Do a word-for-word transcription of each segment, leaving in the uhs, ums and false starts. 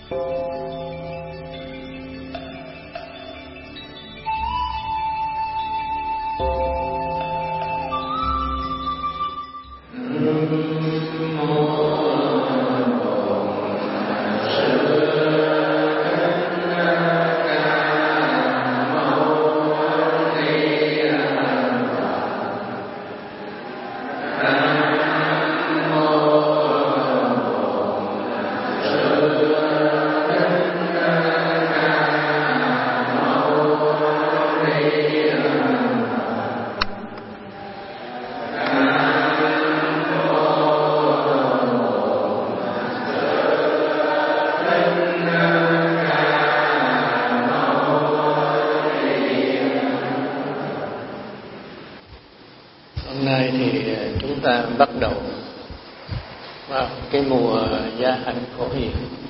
Bắt đầu vào cái mùa gia hạnh phổ hiền.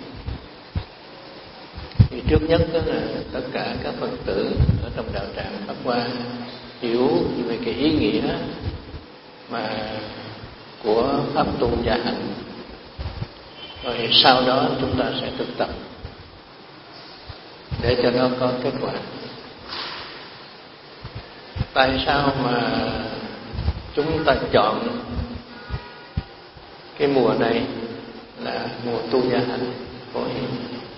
Thì trước nhất đó là tất cả các Phật tử ở trong đạo tràng Pháp Hoa hiểu về cái ý nghĩa mà của pháp tu gia hạnh, rồi sau đó chúng ta sẽ thực tập để cho nó có kết quả. Tại sao mà chúng ta chọn cái mùa này là mùa tu gia hạnh phổ hiền?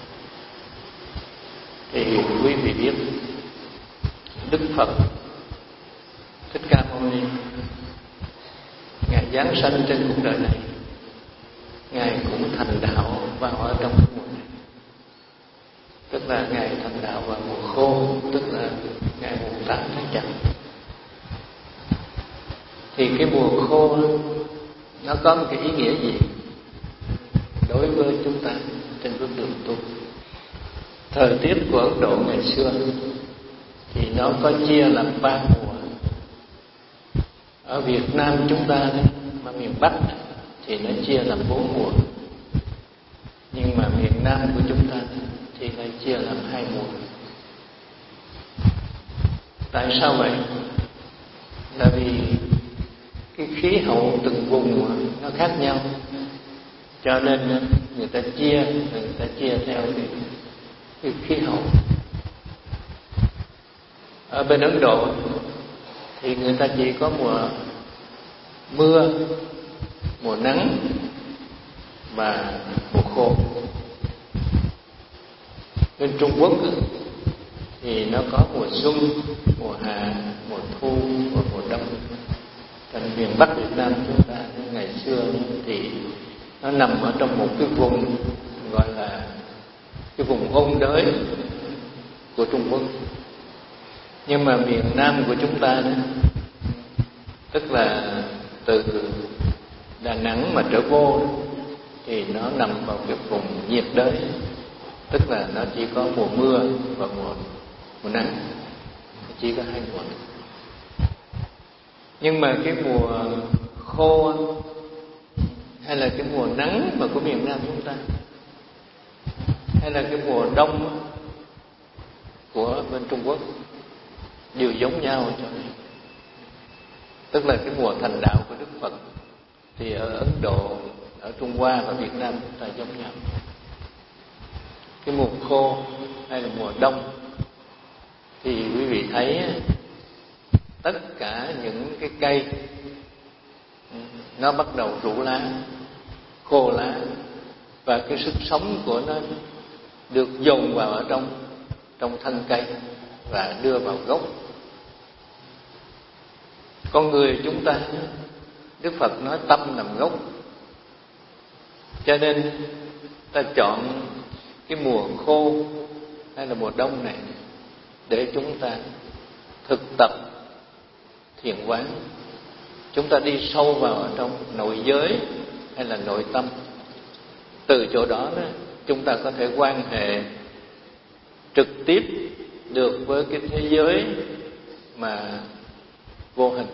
Thì quý vị biết Đức Phật Thích Ca Mâu Ni, Ngài giáng sanh trên cuộc đời này, Ngài cũng thành đạo vào ở trong cái mùa này. Tức là Ngài thành đạo vào mùa khô, tức là ngày mùng tám tháng Chạp. Thì cái mùa khô nó có một cái ý nghĩa gì đối với chúng ta trên bước đường tu? Thời tiết của Ấn Độ ngày xưa thì nó có chia làm ba mùa. Ở Việt Nam chúng ta mà miền Bắc thì nó chia làm bốn mùa, nhưng mà miền Nam của chúng ta thì lại chia làm hai mùa. Tại sao vậy? Là vì cái khí hậu từng vùng nó khác nhau, cho nên người ta chia người ta chia theo cái, cái khí hậu. Ở bên Ấn Độ thì người ta chỉ có mùa mưa, mùa nắng và mùa khô. Bên Trung Quốc thì nó có mùa xuân, mùa hạ, mùa thu và mùa đông. Còn miền Bắc Việt Nam chúng ta ngày xưa thì nó nằm ở trong một cái vùng gọi là cái vùng ôn đới của Trung Quốc. Nhưng mà miền Nam của chúng ta đó, tức là từ Đà Nẵng mà trở vô thì nó nằm vào cái vùng nhiệt đới, tức là nó chỉ có mùa mưa và mùa mùa nắng, chỉ có hai mùa. Nhưng mà cái mùa khô hay là cái mùa nắng mà của miền Nam chúng ta, hay là cái mùa đông của bên Trung Quốc đều giống nhau cho nên. Tức là cái mùa thành đạo của Đức Phật thì ở Ấn Độ, ở Trung Hoa và Việt Nam chúng ta giống nhau. Cái mùa khô hay là mùa đông thì quý vị thấy tất cả những cái cây nó bắt đầu rũ lá, khô lá, và cái sức sống của nó được dồn vào ở trong trong thân cây và đưa vào gốc. Con người chúng ta, Đức Phật nói tâm nằm gốc, cho nên ta chọn cái mùa khô hay là mùa đông này để chúng ta thực tập thiền quán. Chúng ta đi sâu vào ở trong nội giới hay là nội tâm. Từ chỗ đó, đó chúng ta có thể quan hệ trực tiếp được với cái thế giới mà vô hình.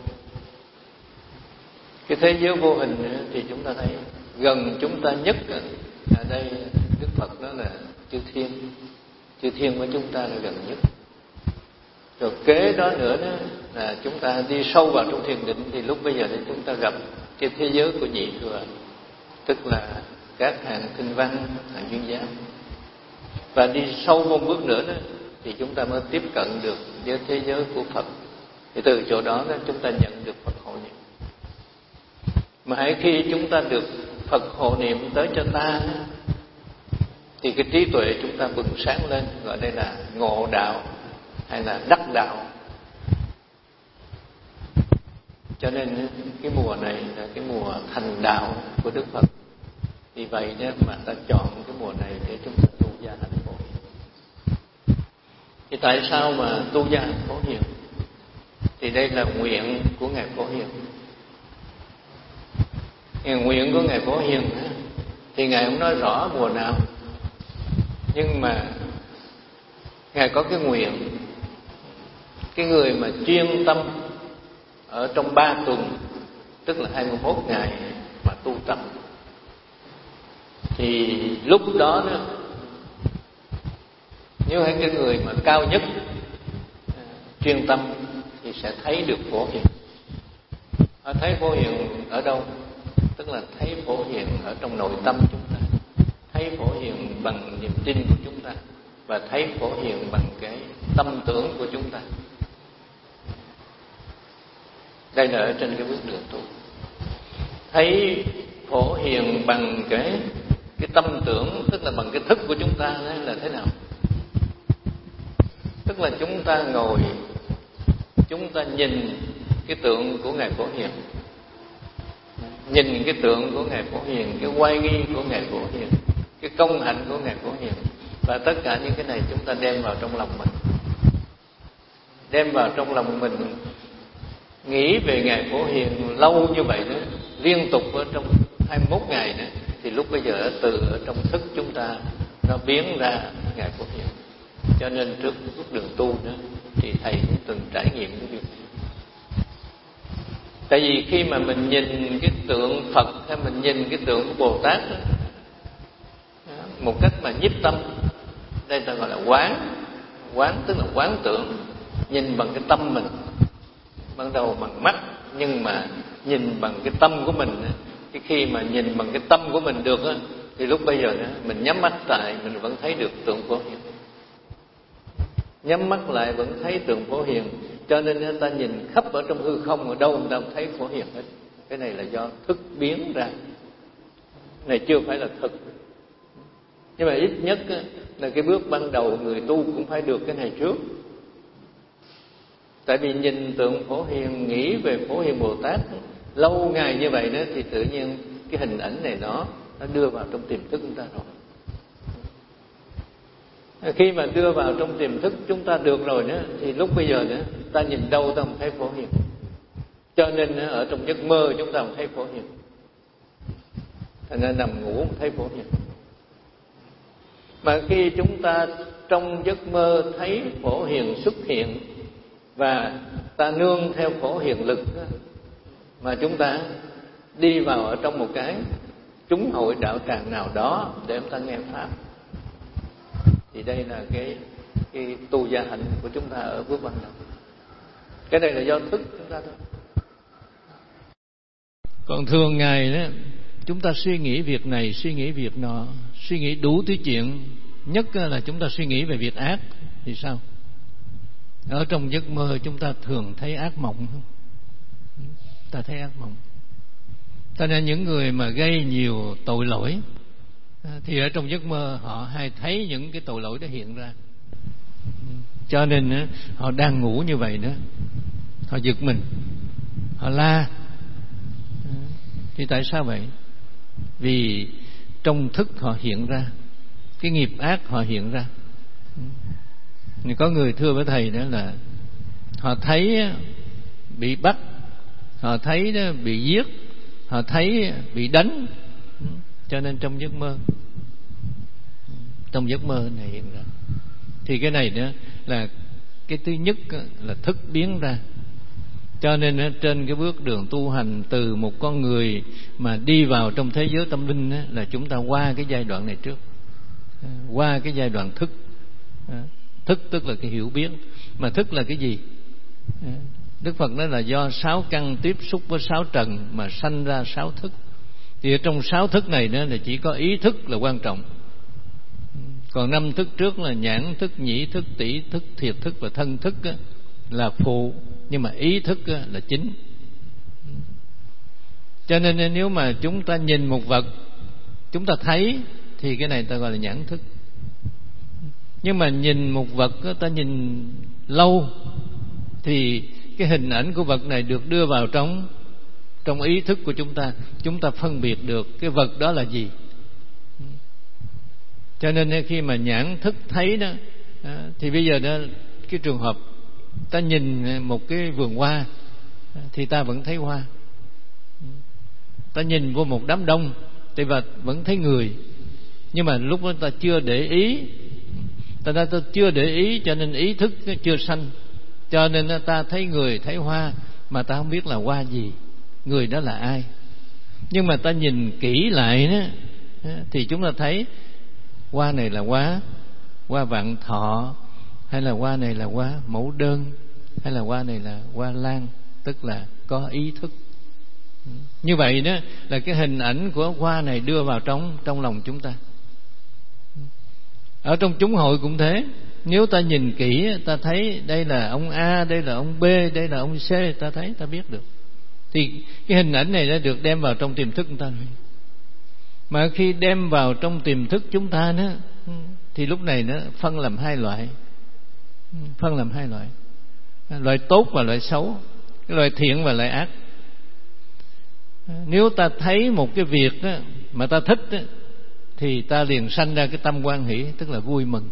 Cái thế giới vô hình thì chúng ta thấy gần chúng ta nhất ở đây, Đức Phật đó là chư thiên. Chư thiên với chúng ta là gần nhất. Rồi kế đó nữa đó là chúng ta đi sâu vào trong thiền định, thì lúc bây giờ thì chúng ta gặp cái thế giới của nhị thừa, tức là các hàng kinh văn, hàng duyên giác. và đi sâu một bước nữa đó, thì chúng ta mới tiếp cận được với thế giới của Phật. Thì từ chỗ đó, đó chúng ta nhận được Phật hộ niệm. Mà hãy khi chúng ta được Phật hộ niệm tới cho ta, thì cái trí tuệ chúng ta bừng sáng lên, gọi đây là ngộ đạo hay là đắc đạo. Cho nên cái mùa này là cái mùa thành đạo của Đức Phật. Vì vậy đó mà ta chọn cái mùa này để chúng ta tu gia hành Phổ Hiền. Thì tại sao mà tu gia hành Phổ Hiền? Thì đây là nguyện của Ngài Phổ Hiền. Ngài nguyện của Ngài Phổ Hiền thì Ngài không nói rõ mùa nào, nhưng mà Ngài có cái nguyện, cái người mà chuyên tâm ở trong ba tuần, tức là hai mươi mốt ngày mà tu tập, thì lúc đó đó, nếu hay cái người mà cao nhất chuyên tâm thì sẽ thấy được Phổ Hiền. Họ thấy Phổ Hiền ở đâu? Tức là thấy Phổ Hiền ở trong nội tâm chúng ta, thấy Phổ Hiền bằng niềm tin của chúng ta, và thấy Phổ Hiền bằng cái tâm tưởng của chúng ta. Đây là ở trên cái bước đường tu. Thấy Phổ Hiền bằng cái cái tâm tưởng, tức là bằng cái thức của chúng ta là thế nào? Tức là chúng ta ngồi, chúng ta nhìn cái tượng của Ngài Phổ Hiền, nhìn cái tượng của Ngài Phổ Hiền, cái oai nghi của Ngài Phổ Hiền, cái công hạnh của Ngài Phổ Hiền, và tất cả những cái này chúng ta đem vào trong lòng mình, đem vào trong lòng mình, nghĩ về Ngài Phổ Hiền lâu như vậy nữa, liên tục ở trong hai mươi mốt ngày nữa, thì lúc bây giờ từ ở trong thức chúng ta nó biến ra Ngài Phổ Hiền. Cho nên trước bước đường tu nữa thì thầy cũng từng trải nghiệm cái việc này. Tại vì khi mà mình nhìn cái tượng Phật hay mình nhìn cái tượng của Bồ Tát đó, một cách mà nhiếp tâm, đây ta gọi là quán. Quán tức là quán tưởng, nhìn bằng cái tâm mình, ban đầu bằng mắt, nhưng mà nhìn bằng cái tâm của mình. Cái khi mà nhìn bằng cái tâm của mình được á, thì lúc bây giờ đó, mình nhắm mắt lại mình vẫn thấy được tượng Phổ Hiền. Nhắm mắt lại vẫn thấy tượng Phổ Hiền. Cho nên người ta nhìn khắp ở trong hư không, ở đâu người ta cũng thấy Phổ Hiền hết. Cái này là do thức biến ra, này chưa phải là thực. Nhưng mà ít nhất á, là cái bước ban đầu người tu cũng phải được cái này trước. Tại vì nhìn tượng Phổ Hiền, nghĩ về Phổ Hiền Bồ Tát lâu ngày như vậy đó, thì tự nhiên cái hình ảnh này nó nó đưa vào trong tiềm thức chúng ta rồi. Khi mà đưa vào trong tiềm thức chúng ta được rồi đó, thì lúc bây giờ đó, ta nhìn đâu ta không thấy Phổ Hiền. Cho nên ở trong giấc mơ chúng ta không thấy Phổ Hiền, thành ra nằm ngủ không thấy Phổ Hiền. Mà khi chúng ta trong giấc mơ thấy Phổ Hiền xuất hiện, và ta nương theo Phổ Hiền lực đó, mà chúng ta đi vào ở trong một cái chúng hội đạo tràng nào đó để chúng ta nghe pháp, thì đây là cái cái tu gia hạnh của chúng ta ở bước ban đầu. Cái này là do thức chúng ta thôi. Còn thường ngày đó, chúng ta suy nghĩ việc này, suy nghĩ việc nọ, suy nghĩ đủ thứ chuyện. Nhất là chúng ta suy nghĩ về việc ác thì sao? Ở trong giấc mơ chúng ta thường thấy ác mộng không? Ta thấy ác mộng. Cho nên những người mà gây nhiều tội lỗi thì ở trong giấc mơ họ hay thấy những cái tội lỗi đó hiện ra. Cho nên họ đang ngủ như vậy nữa, họ giật mình, họ la. Thì tại sao vậy? Vì trong thức họ hiện ra, cái nghiệp ác họ hiện ra. Thì có người thưa với thầy đó là họ thấy bị bắt, họ thấy bị giết, họ thấy bị đánh. Cho nên trong giấc mơ, trong giấc mơ này hiện ra. Thì cái này nữa là cái thứ nhất là thức biến ra. Cho nên trên cái bước đường tu hành, từ một con người mà đi vào trong thế giới tâm linh là chúng ta qua cái giai đoạn này trước, qua cái giai đoạn thức. Thức tức là cái hiểu biết. Mà thức là cái gì? Đức Phật nói là do sáu căn tiếp xúc với sáu trần mà sanh ra sáu thức. Thì ở trong sáu thức này nữa là chỉ có ý thức là quan trọng. Còn năm thức trước là nhãn thức, nhĩ thức, tỷ thức, thiệt thức và thân thức á, là phụ, nhưng mà ý thức á, là chính. Cho nên nếu mà chúng ta nhìn một vật, chúng ta thấy, thì cái này ta gọi là nhãn thức. Nhưng mà nhìn một vật á, ta nhìn lâu, thì cái hình ảnh của vật này được đưa vào trong trong ý thức của chúng ta. Chúng ta phân biệt được cái vật đó là gì. Cho nên khi mà nhãn thức thấy đó, thì bây giờ đó, cái trường hợp ta nhìn một cái vườn hoa thì ta vẫn thấy hoa. Ta nhìn vô một đám đông thì vẫn thấy người. Nhưng mà lúc đó ta chưa để ý, ta, ta, ta chưa để ý, cho nên ý thức nó chưa sanh. Cho nên ta thấy người, thấy hoa, mà ta không biết là hoa gì, người đó là ai. Nhưng mà ta nhìn kỹ lại đó, thì chúng ta thấy hoa này là hoa hoa vạn thọ, hay là hoa này là hoa mẫu đơn, hay là hoa này là hoa lan, tức là có ý thức. Như vậy đó là cái hình ảnh của hoa này đưa vào trong trong lòng chúng ta. Ở trong chúng hội cũng thế. Nếu ta nhìn kỹ, ta thấy đây là ông A, đây là ông B, đây là ông C, ta thấy, ta biết được. Thì cái hình ảnh này đã được đem vào trong tiềm thức chúng ta rồi. Mà khi đem vào trong tiềm thức chúng ta đó, thì lúc này nó phân làm hai loại. Phân làm hai loại. Loại tốt và loại xấu, cái loại thiện và loại ác. Nếu ta thấy một cái việc đó, mà ta thích đó, thì ta liền sanh ra cái tâm hoan hỷ, tức là vui mừng.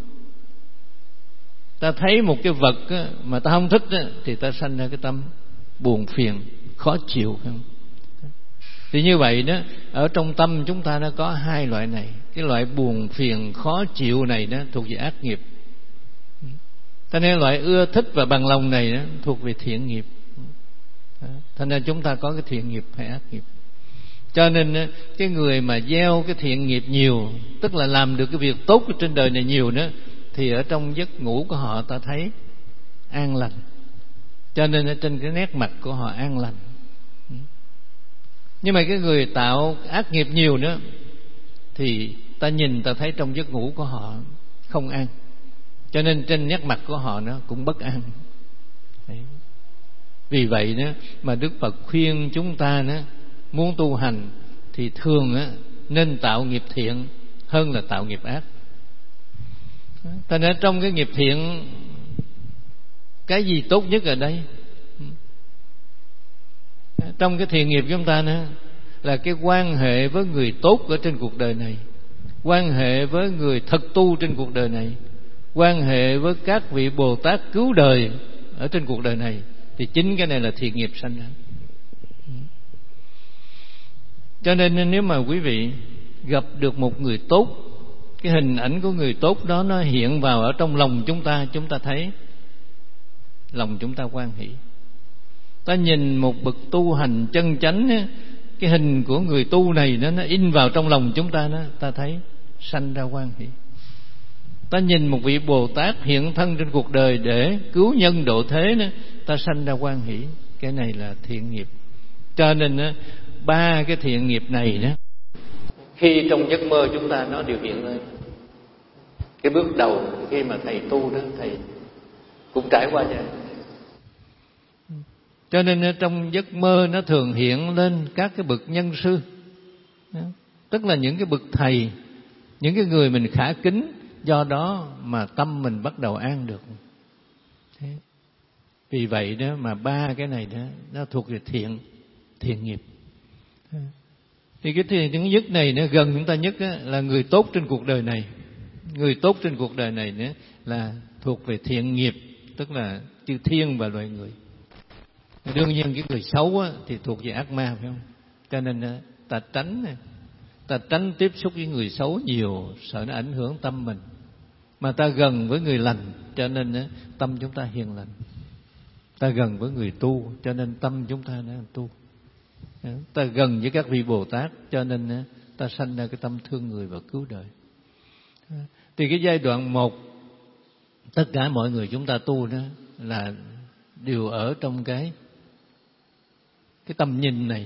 Ta thấy một cái vật đó, mà ta không thích đó, thì ta sanh ra cái tâm buồn phiền, khó chịu. Thì như vậy đó, ở trong tâm chúng ta nó có hai loại này. Cái loại buồn phiền khó chịu này đó thuộc về ác nghiệp. Cho nên loại ưa thích và bằng lòng này đó thuộc về thiện nghiệp. Cho nên chúng ta có cái thiện nghiệp hay ác nghiệp. Cho nên cái người mà gieo cái thiện nghiệp nhiều, tức là làm được cái việc tốt ở trên đời này nhiều đó, thì ở trong giấc ngủ của họ ta thấy an lành. Cho nên ở trên cái nét mặt của họ an lành. Nhưng mà cái người tạo ác nghiệp nhiều nữa, thì ta nhìn ta thấy trong giấc ngủ của họ không an. Cho nên trên nét mặt của họ nó cũng bất an. Đấy. Vì vậy đó mà Đức Phật khuyên chúng ta đó, muốn tu hành thì thường đó, nên tạo nghiệp thiện hơn là tạo nghiệp ác. Ta nói trong cái nghiệp thiện, cái gì tốt nhất ở đây? Trong cái thiện nghiệp chúng ta nữa là cái quan hệ với người tốt ở trên cuộc đời này, quan hệ với người thật tu trên cuộc đời này, quan hệ với các vị Bồ Tát cứu đời ở trên cuộc đời này. Thì chính cái này là thiện nghiệp sanh ra. Cho nên nếu mà quý vị gặp được một người tốt, cái hình ảnh của người tốt đó nó hiện vào ở trong lòng chúng ta, chúng ta thấy lòng chúng ta hoan hỷ. Ta nhìn một bậc tu hành chân chánh á, cái hình của người tu này nó, nó in vào trong lòng chúng ta đó, ta thấy sanh ra hoan hỷ. Ta nhìn một vị Bồ Tát hiện thân trên cuộc đời để cứu nhân độ thế đó, ta sanh ra hoan hỷ. Cái này là thiện nghiệp. Cho nên á, ba cái thiện nghiệp này đó, khi trong giấc mơ chúng ta nó đều hiện lên. Cái bước đầu khi mà thầy tu đó, thầy cũng trải qua vậy. Cho nên trong giấc mơ nó thường hiện lên các cái bậc nhân sư, tức là những cái bậc thầy, những cái người mình khả kính, do đó mà tâm mình bắt đầu an được. Thế. Vì vậy đó mà ba cái này đó nó thuộc về thiện thiện nghiệp. Thì cái thiện những nhất này nó gần chúng ta nhất á, là người tốt trên cuộc đời này. Người tốt trên cuộc đời này nữa là thuộc về thiện nghiệp, tức là chư thiên và loài người. Đương nhiên cái người xấu á, thì thuộc về ác ma, phải không? Cho nên ta tránh ta tránh tiếp xúc với người xấu nhiều, sợ nó ảnh hưởng tâm mình. Mà ta gần với người lành, cho nên tâm chúng ta hiền lành. Ta gần với người tu, cho nên tâm chúng ta nó tu. Ta gần với các vị Bồ Tát, cho nên ta sanh ra cái tâm thương người và cứu đời. Thì cái giai đoạn một, tất cả mọi người chúng ta tu đó là đều ở trong cái cái tầm nhìn này.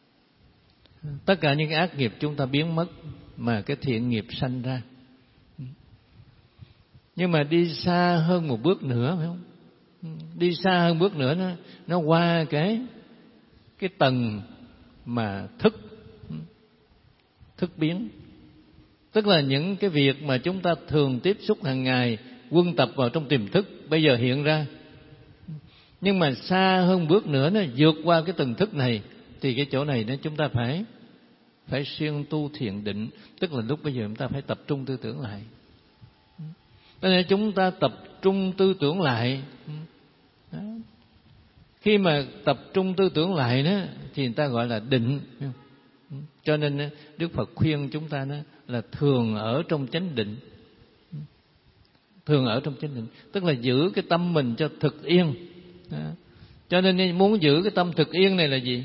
Tất cả những cái ác nghiệp chúng ta biến mất, mà cái thiện nghiệp sanh ra. Nhưng mà đi xa hơn một bước nữa, phải không? Đi xa hơn bước nữa nó nó qua cái cái tầng mà thức thức biến, tức là những cái việc mà chúng ta thường tiếp xúc hàng ngày, quân tập vào trong tiềm thức bây giờ hiện ra. Nhưng mà xa hơn bước nữa nó vượt qua cái tầng thức này, thì cái chỗ này đó chúng ta phải phải siêng tu thiền định, tức là lúc bây giờ chúng ta phải tập trung tư tưởng lại. Cho nên chúng ta tập trung tư tưởng lại. Đó. Khi mà tập trung tư tưởng lại đó thì người ta gọi là định. Cho nên Đức Phật khuyên chúng ta đó là thường ở trong chánh định. Thường ở trong chánh định, tức là giữ cái tâm mình cho thực yên. Đó. Cho nên muốn giữ cái tâm thực yên này là gì?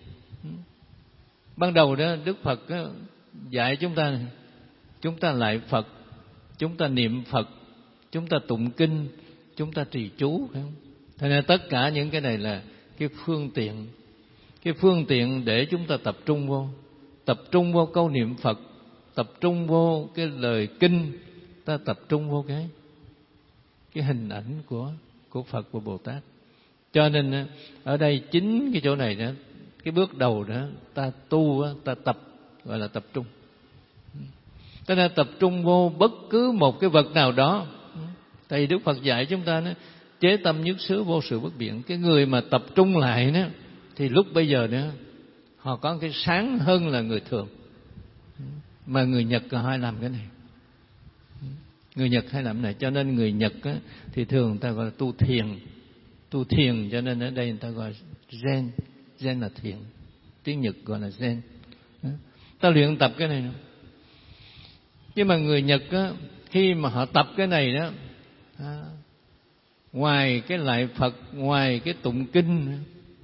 Ban đầu đó Đức Phật dạy chúng ta, chúng ta lại Phật, chúng ta niệm Phật, chúng ta tụng kinh, chúng ta trì chú, phải không? Thế nên tất cả những cái này là cái phương tiện, cái phương tiện để chúng ta tập trung vô, tập trung vô câu niệm Phật, tập trung vô cái lời kinh, ta tập trung vô cái cái hình ảnh của của Phật và Bồ Tát. Cho nên ở đây chính cái chỗ này đó, cái bước đầu đó ta tu, ta tập gọi là tập trung. Ta nên tập trung vô bất cứ một cái vật nào đó. Tại Đức Phật dạy chúng ta đó, chế tâm nhất xứ vô sự bất biện. Cái người mà tập trung lại đó thì lúc bây giờ đó họ có cái sáng hơn là người thường. Mà người Nhật họ hay làm cái này. Người Nhật hay làm cái này. Cho nên người Nhật á, thì thường người ta gọi là tu thiền. Tu thiền, cho nên ở đây người ta gọi Zen. Zen là thiền. Tiếng Nhật gọi là Zen. Ta luyện tập cái này nữa. Nhưng mà người Nhật á, khi mà họ tập cái này đó, à, ngoài cái lại Phật, ngoài cái tụng kinh,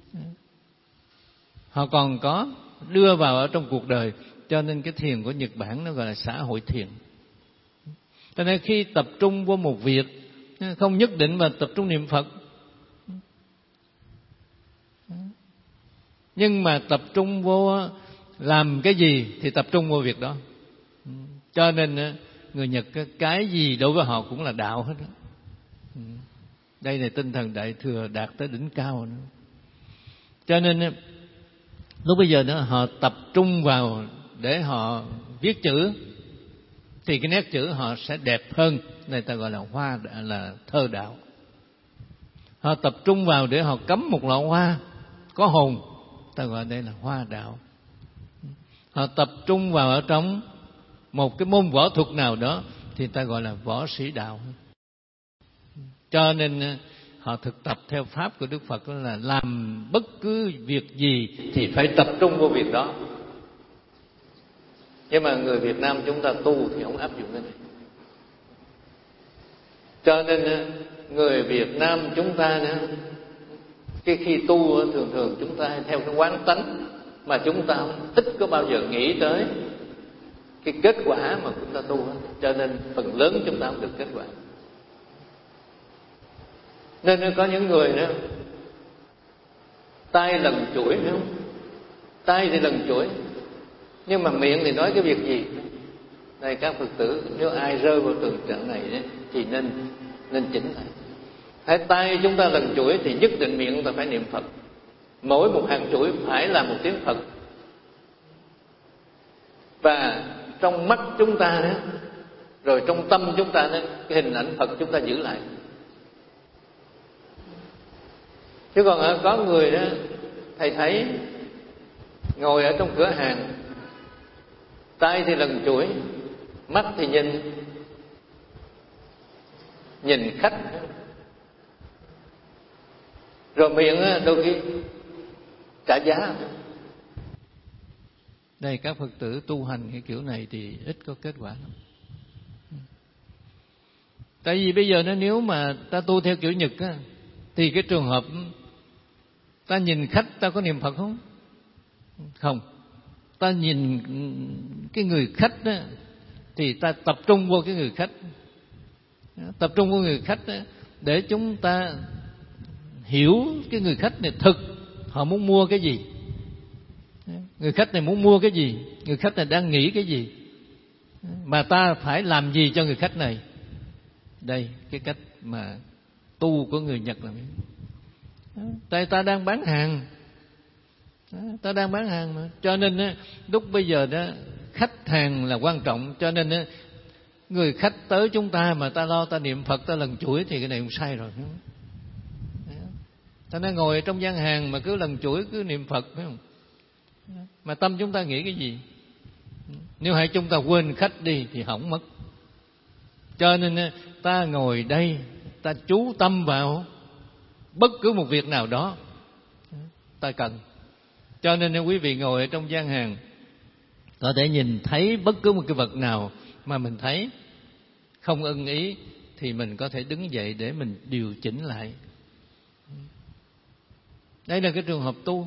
họ còn có đưa vào ở trong cuộc đời. Cho nên cái thiền của Nhật Bản nó gọi là xã hội thiền. Cho nên khi tập trung vô một việc, không nhất định mà tập trung niệm Phật, nhưng mà tập trung vô làm cái gì thì tập trung vô việc đó. Cho nên người Nhật cái gì đối với họ cũng là đạo hết đó. Đây là tinh thần Đại Thừa đạt tới đỉnh cao nữa. Cho nên lúc bây giờ đó họ tập trung vào để họ viết chữ, thì cái nét chữ họ sẽ đẹp hơn. Này ta gọi là hoa, là thơ đạo. Họ tập trung vào để họ cắm một lọ hoa có hồn, ta gọi đây là hoa đạo. Họ tập trung vào ở trong một cái môn võ thuật nào đó thì ta gọi là võ sĩ đạo. Cho nên họ thực tập theo pháp của Đức Phật là làm bất cứ việc gì thì phải tập trung vô việc đó. Nhưng mà người Việt Nam chúng ta tu thì không áp dụng cái này. Cho nên người Việt Nam chúng ta nữa, cái khi tu thường thường chúng ta theo cái quán tánh, mà chúng ta không ít có bao giờ nghĩ tới cái kết quả mà chúng ta tu. Cho nên phần lớn chúng ta không được kết quả. Nên có những người nữa, tay lần chuỗi, phải không? Tay thì lần chuỗi, nhưng mà miệng thì nói cái việc gì? Này các Phật tử, nếu ai rơi vào tình trạng này đấy, thì nên nên chỉnh lại. Hai tay chúng ta lần chuỗi thì nhất định miệng chúng ta phải niệm Phật. Mỗi một hàng chuỗi phải là một tiếng Phật. Và trong mắt chúng ta đó, rồi trong tâm chúng ta đó, cái hình ảnh Phật chúng ta giữ lại. Chứ còn có người đó, thầy thấy ngồi ở trong cửa hàng, tay thì lần chuỗi, mắt thì nhìn nhìn khách, rồi miệng đôi khi trả giá. Đây các Phật tử tu hành cái kiểu này thì ít có kết quả lắm. Tại vì bây giờ nếu mà ta tu theo kiểu Nhật á, thì cái trường hợp ta nhìn khách ta có niệm Phật không? Không. Ta nhìn cái người khách đó, thì ta tập trung vô cái người khách, tập trung vô người khách đó, để chúng ta hiểu cái người khách này thực họ muốn mua cái gì, người khách này muốn mua cái gì, người khách này đang nghĩ cái gì, mà ta phải làm gì cho người khách này. Đây, cái cách mà tu của người Nhật là tại ta đang bán hàng, ta đang bán hàng mà. Cho nên á, lúc bây giờ đó khách hàng là quan trọng. Cho nên á, người khách tới chúng ta mà ta lo ta niệm Phật, ta lần chuỗi thì cái này cũng sai rồi. Ta đang ngồi trong gian hàng mà cứ lần chuỗi cứ niệm Phật, phải không? Mà tâm chúng ta nghĩ cái gì? Nếu hãy chúng ta quên khách đi thì hỏng mất. Cho nên ta ngồi đây, ta chú tâm vào bất cứ một việc nào đó ta cần. Cho nên quý vị ngồi ở trong gian hàng, có thể nhìn thấy bất cứ một cái vật nào mà mình thấy không ưng ý thì mình có thể đứng dậy để mình điều chỉnh lại. Đây là cái trường hợp tu.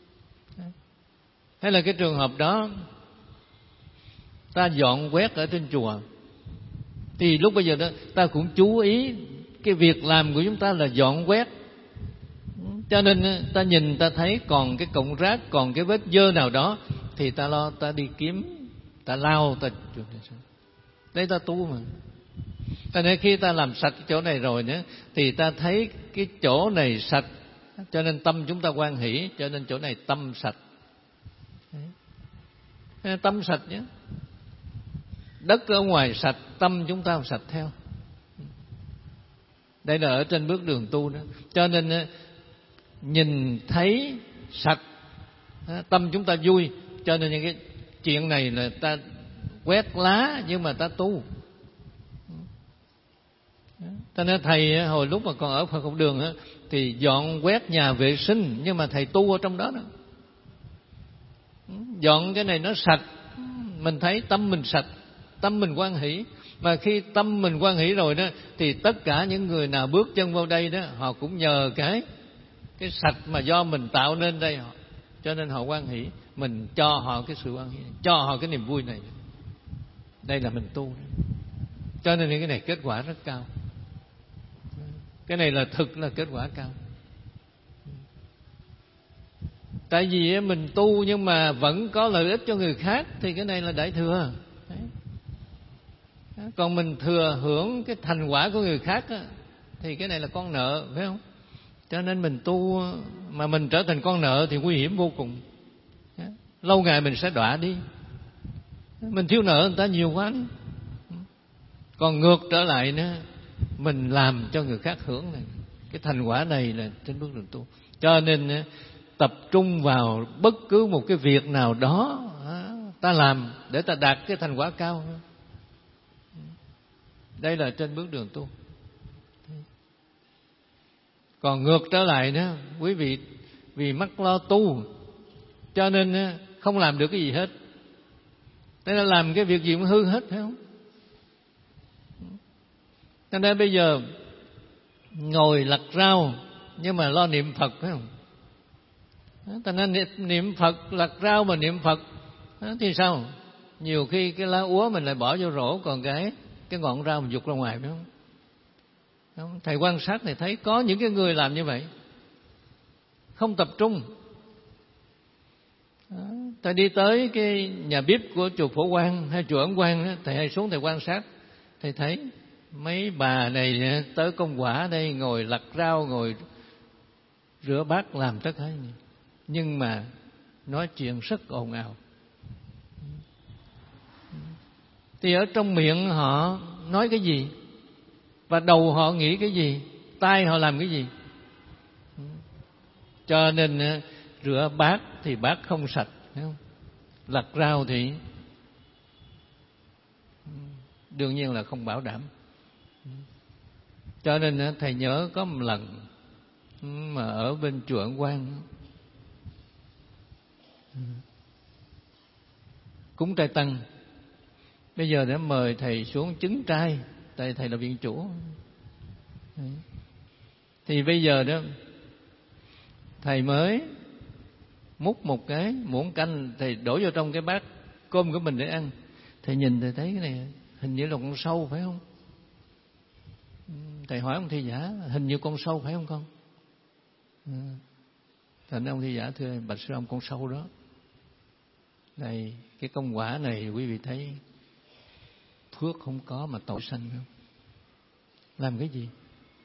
Hay là cái trường hợp đó ta dọn quét ở trên chùa, thì lúc bây giờ đó ta cũng chú ý cái việc làm của chúng ta là dọn quét. Cho nên ta nhìn ta thấy còn cái cọng rác, còn cái vết dơ nào đó thì ta lo ta đi kiếm, ta lau, ta đây ta tu mà. Cho nên khi ta làm sạch chỗ này rồi nữa thì ta thấy cái chỗ này sạch, cho nên tâm chúng ta hoan hỷ, cho nên chỗ này tâm sạch. Đấy. Tâm sạch nhé. Đất ở ngoài sạch, tâm chúng ta sạch theo. Đây là ở trên bước đường tu đó. Cho nên nhìn thấy sạch, tâm chúng ta vui. Cho nên những cái chuyện này là ta quét lá nhưng mà ta tu. Cho nên thầy hồi lúc mà còn ở Phật học đường thì dọn quét nhà vệ sinh, nhưng mà thầy tu ở trong đó đó. Dọn cái này nó sạch, mình thấy tâm mình sạch, tâm mình hoan hỷ. Mà khi tâm mình hoan hỷ rồi đó thì tất cả những người nào bước chân vào đây đó, họ cũng nhờ cái cái sạch mà do mình tạo nên đây, cho nên họ hoan hỷ. Mình cho họ cái sự hoan hỷ, cho họ cái niềm vui này. Đây là mình tu. Cho nên cái này kết quả rất cao. Cái này là thực là kết quả cao. Tại vì mình tu nhưng mà vẫn có lợi ích cho người khác thì cái này là đại thừa. Đấy. Còn mình thừa hưởng cái thành quả của người khác thì cái này là con nợ, phải không? Cho nên mình tu mà mình trở thành con nợ thì nguy hiểm vô cùng. Lâu ngày mình sẽ đọa đi. Mình thiếu nợ người ta nhiều quá. Còn ngược trở lại nữa, mình làm cho người khác hưởng này, cái thành quả này là trên bước đường tu. Cho nên tập trung vào bất cứ một cái việc nào đó ta làm để ta đạt cái thành quả cao. Đây là trên bước đường tu. Còn ngược trở lại nữa, quý vị vì mắc lo tu cho nên không làm được cái gì hết. Thế là làm cái việc gì cũng hư hết, phải không? Cho nên bây giờ ngồi lặt rau nhưng mà lo niệm Phật, phải không? Cho nên niệm Phật, lặt rau mà niệm Phật thì sao? Nhiều khi cái lá úa mình lại bỏ vô rổ, còn cái cái ngọn rau mình giục ra ngoài, phải không? Thầy quan sát thì thấy có những cái người làm như vậy, không tập trung. Thầy đi tới cái nhà bếp của chùa Phổ Quang hay chùa Ấn Quang, thầy hay xuống thầy quan sát, thầy thấy mấy bà này tới công quả đây ngồi lặt rau, ngồi rửa bát, làm tất cả. Nhưng mà nói chuyện rất ồn ào. Thì ở trong miệng họ nói cái gì, và đầu họ nghĩ cái gì, tay họ làm cái gì. Cho nên rửa bát thì bát không sạch, thấy không? Lặt rau thì đương nhiên là không bảo đảm. Cho nên thầy nhớ có một lần mà ở bên chùa Ấn Quang cúng trai tăng, bây giờ đã mời thầy xuống chứng trai, tại thầy là viện chủ. Thì bây giờ đó thầy mới múc một cái muỗng canh, thầy đổ vô trong cái bát cơm của mình để ăn. Thầy nhìn thầy thấy cái này hình như là con sâu, phải không? Thầy hỏi ông thi giả, hình như con sâu phải không con? Thành ông thi giả thưa bạch sư ông, con sâu đó. Này, cái công quả này quý vị thấy phước không có mà tội sanh không? Làm cái gì?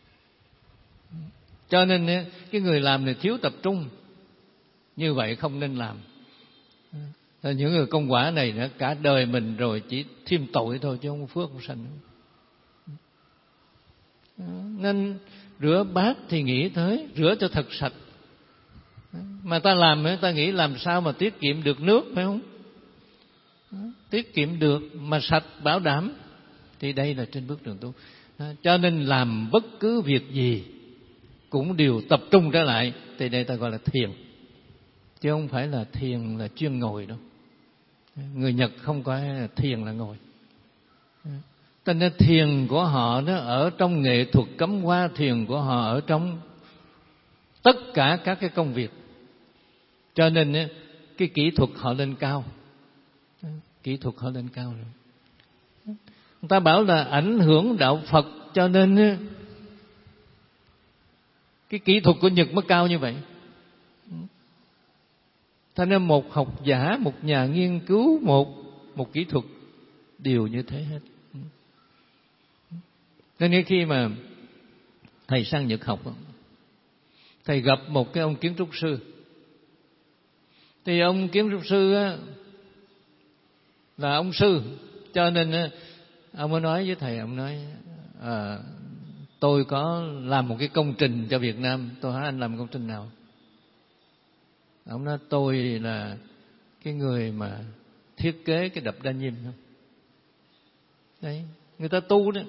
Cho nên cái người làm này thiếu tập trung, như vậy không nên làm. Những người công quả này cả đời mình rồi chỉ thêm tội thôi chứ không phước không sanh. Nên rửa bát thì nghĩ tới rửa cho thật sạch. Mà ta làm ta nghĩ làm sao mà tiết kiệm được nước, phải không? Tiết kiệm được mà sạch bảo đảm, thì đây là trên bước đường tu. Cho nên làm bất cứ việc gì cũng đều tập trung trở lại, thì đây ta gọi là thiền, chứ không phải là thiền là chuyên ngồi đâu. Người Nhật không có thiền là ngồi. Cho nên thiền của họ nó ở trong nghệ thuật cắm hoa, thiền của họ ở trong tất cả các cái công việc. Cho nên cái kỹ thuật họ lên cao, kỹ thuật họ lên cao rồi. Người ta bảo là ảnh hưởng đạo Phật, cho nên cái kỹ thuật của Nhật mới cao như vậy. Cho nên một học giả, một nhà nghiên cứu, một một kỹ thuật đều như thế hết. Nên khi mà thầy sang Nhật học, thầy gặp một cái ông kiến trúc sư. Thì ông kiến trúc sư á, là ông sư, cho nên á, ông mới nói với thầy, ông nói à, tôi có làm một cái công trình cho Việt Nam. Tôi hỏi anh làm công trình nào? Ông nói tôi là cái người mà thiết kế cái đập Đa Nhiêm. Đấy, người ta tu đó.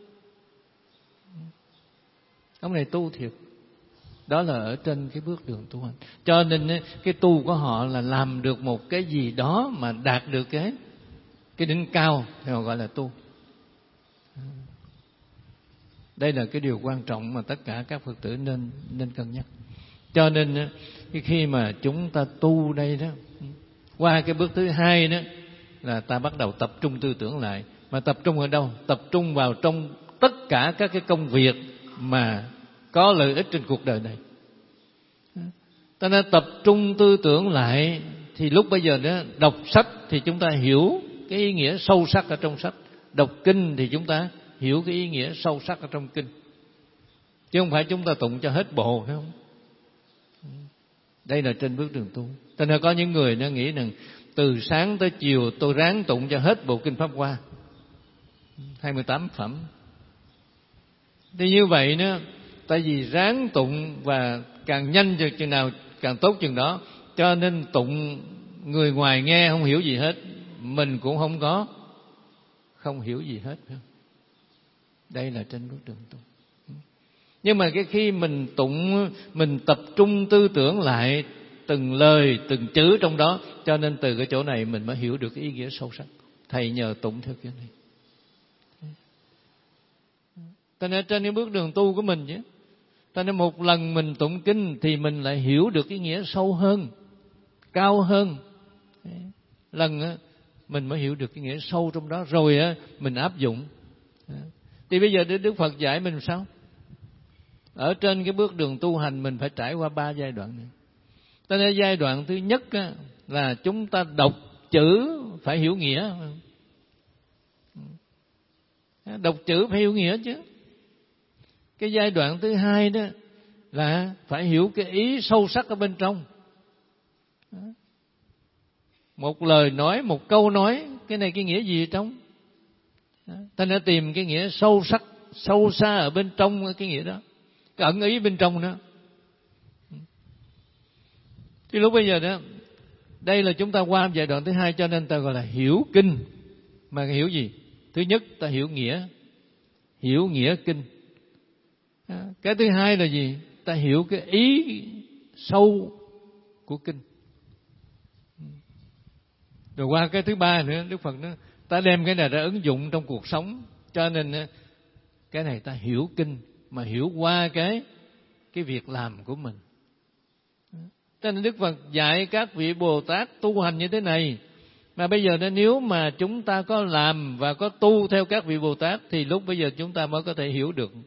Ông này tu thiệt. Đó là ở trên cái bước đường tu hành. Cho nên cái tu của họ là làm được một cái gì đó mà đạt được cái cái đỉnh cao, thì họ gọi là tu. Đây là cái điều quan trọng mà tất cả các Phật tử nên nên cân nhắc. Cho nên khi mà chúng ta tu đây đó, qua cái bước thứ hai đó là ta bắt đầu tập trung tư tưởng lại. Mà tập trung ở đâu? Tập trung vào trong tất cả các cái công việc mà có lợi ích trên cuộc đời này. Ta nên tập trung tư tưởng lại, thì lúc bây giờ đó đọc sách thì chúng ta hiểu cái ý nghĩa sâu sắc ở trong sách, đọc kinh thì chúng ta hiểu cái ý nghĩa sâu sắc ở trong kinh, chứ không phải chúng ta tụng cho hết bộ, phải không? Đây là trên bước đường tu. Cho nên có những người nó nghĩ rằng từ sáng tới chiều tôi ráng tụng cho hết bộ kinh Pháp Hoa hai mươi tám phẩm. Thì như vậy đó, tại vì ráng tụng và càng nhanh chừng nào càng tốt chừng đó, cho nên tụng người ngoài nghe không hiểu gì hết, mình cũng không có không hiểu gì hết. Đây là trên bước đường tu. Nhưng mà cái khi mình tụng, mình tập trung tư tưởng lại từng lời, từng chữ trong đó, cho nên từ cái chỗ này mình mới hiểu được cái ý nghĩa sâu sắc. Thầy nhờ tụng theo kiểu này. Cho nên trên cái bước đường tu của mình chứ. Cho nên một lần mình tụng kinh thì mình lại hiểu được cái nghĩa sâu hơn, cao hơn. Lần á, mình mới hiểu được cái nghĩa sâu trong đó, rồi á, mình áp dụng. Thì bây giờ Đức Phật dạy mình sao? Ở trên cái bước đường tu hành mình phải trải qua ba giai đoạn này. Cho nên giai đoạn thứ nhất á, là chúng ta đọc chữ phải hiểu nghĩa. Đọc chữ phải hiểu nghĩa chứ. Cái giai đoạn thứ hai đó là phải hiểu cái ý sâu sắc ở bên trong. Một lời nói, một câu nói, cái này cái nghĩa gì ở trong? Ta đã tìm cái nghĩa sâu sắc, sâu xa ở bên trong cái nghĩa đó, cái ẩn ý bên trong đó. Thì lúc bây giờ đó, đây là chúng ta qua giai đoạn thứ hai, cho nên ta gọi là hiểu kinh. Mà hiểu gì? Thứ nhất ta hiểu nghĩa, hiểu nghĩa kinh. Cái thứ hai là gì? Ta hiểu cái ý sâu của kinh. Rồi qua cái thứ ba nữa, Đức Phật nói ta đem cái này ra ứng dụng trong cuộc sống, cho nên cái này ta hiểu kinh mà hiểu qua cái cái việc làm của mình. Cho nên Đức Phật dạy các vị Bồ Tát tu hành như thế này. Mà bây giờ nếu mà chúng ta có làm và có tu theo các vị Bồ Tát thì lúc bây giờ chúng ta mới có thể hiểu được.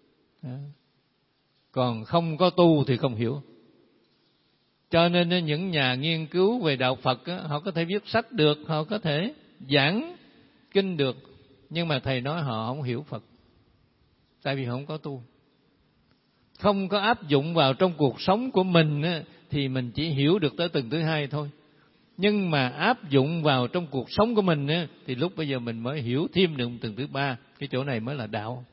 Còn không có tu thì không hiểu. Cho nên những nhà nghiên cứu về đạo Phật họ có thể viết sách được, họ có thể giảng kinh được, nhưng mà thầy nói họ không hiểu Phật. Tại vì không có tu, không có áp dụng vào trong cuộc sống của mình á, thì mình chỉ hiểu được tới tầng thứ hai thôi. Nhưng mà áp dụng vào trong cuộc sống của mình á, thì lúc bây giờ mình mới hiểu thêm được tầng thứ ba. Cái chỗ này mới là đạo.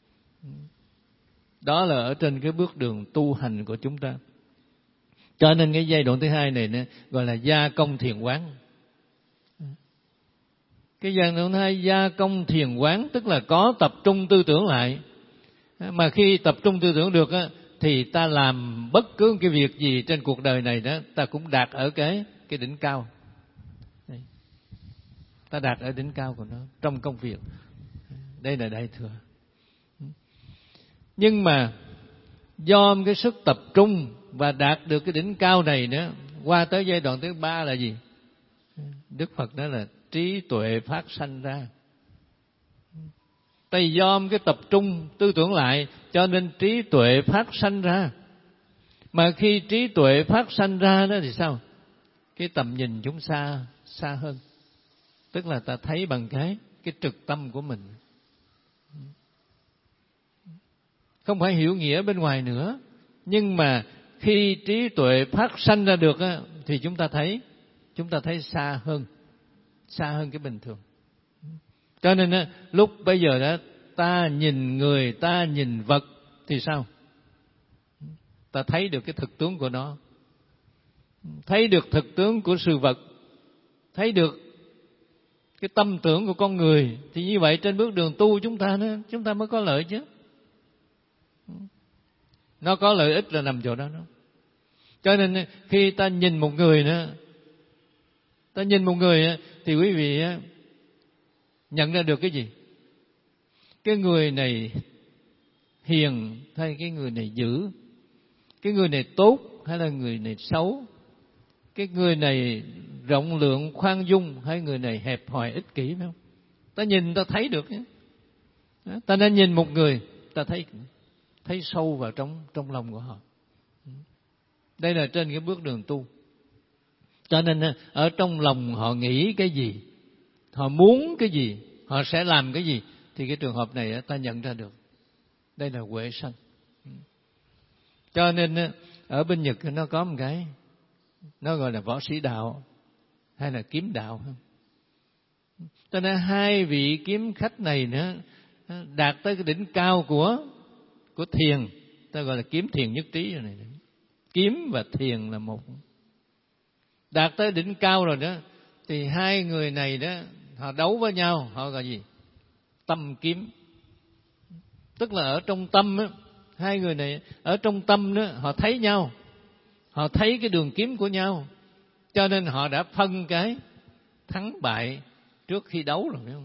Đó là ở trên cái bước đường tu hành của chúng ta. Cho nên cái giai đoạn thứ hai này nữa, gọi là gia công thiền quán. Cái giai đoạn thứ hai gia công thiền quán tức là có tập trung tư tưởng lại. Mà khi tập trung tư tưởng được á, thì ta làm bất cứ cái việc gì trên cuộc đời này đó, ta cũng đạt ở cái cái đỉnh cao. Ta đạt ở đỉnh cao của nó trong công việc. Đây là đại thừa. Nhưng mà do cái sức tập trung và đạt được cái đỉnh cao này nữa, qua tới giai đoạn thứ ba là gì? Đức Phật nói là trí tuệ phát sanh ra. Tại do cái tập trung tư tưởng lại cho nên trí tuệ phát sanh ra. Mà khi trí tuệ phát sanh ra đó thì sao? Cái tầm nhìn chúng xa xa hơn. Tức là ta thấy bằng cái cái trực tâm của mình. Không phải hiểu nghĩa bên ngoài nữa. Nhưng mà khi trí tuệ phát sanh ra được á, thì chúng ta thấy chúng ta thấy xa hơn, xa hơn cái bình thường. Cho nên á, lúc bây giờ đó ta nhìn người, ta nhìn vật thì sao? Ta thấy được cái thực tướng của nó, thấy được thực tướng của sự vật, thấy được cái tâm tưởng của con người. Thì như vậy trên bước đường tu chúng ta nữa, chúng ta mới có lợi chứ. Nó có lợi ích là nằm chỗ đó. Cho nên khi ta nhìn một người nữa, ta nhìn một người thì quý vị nhận ra được cái gì? Cái người này hiền hay cái người này dữ? Cái người này tốt hay là người này xấu? Cái người này rộng lượng khoan dung hay người này hẹp hòi ích kỷ, phải không? Ta nhìn ta thấy được nhé. Ta nên nhìn một người, ta thấy thấy sâu vào trong trong lòng của họ. Đây là trên cái bước đường tu. Cho nên ở trong lòng họ nghĩ cái gì, họ muốn cái gì, họ sẽ làm cái gì, thì cái trường hợp này ta nhận ra được. Đây là huệ sanh. Cho nên ở bên Nhật nó có một cái, nó gọi là võ sĩ đạo hay là kiếm đạo. Cho nên hai vị kiếm khách này nữa đạt tới cái đỉnh cao của của thiền, ta gọi là kiếm thiền nhất trí rồi này. Kiếm và thiền là một. Đạt tới đỉnh cao rồi đó, thì hai người này đó họ đấu với nhau, họ gọi gì? Tâm kiếm. Tức là ở trong tâm á, hai người này ở trong tâm đó họ thấy nhau, họ thấy cái đường kiếm của nhau, cho nên họ đã phân cái thắng bại trước khi đấu rồi, phải không?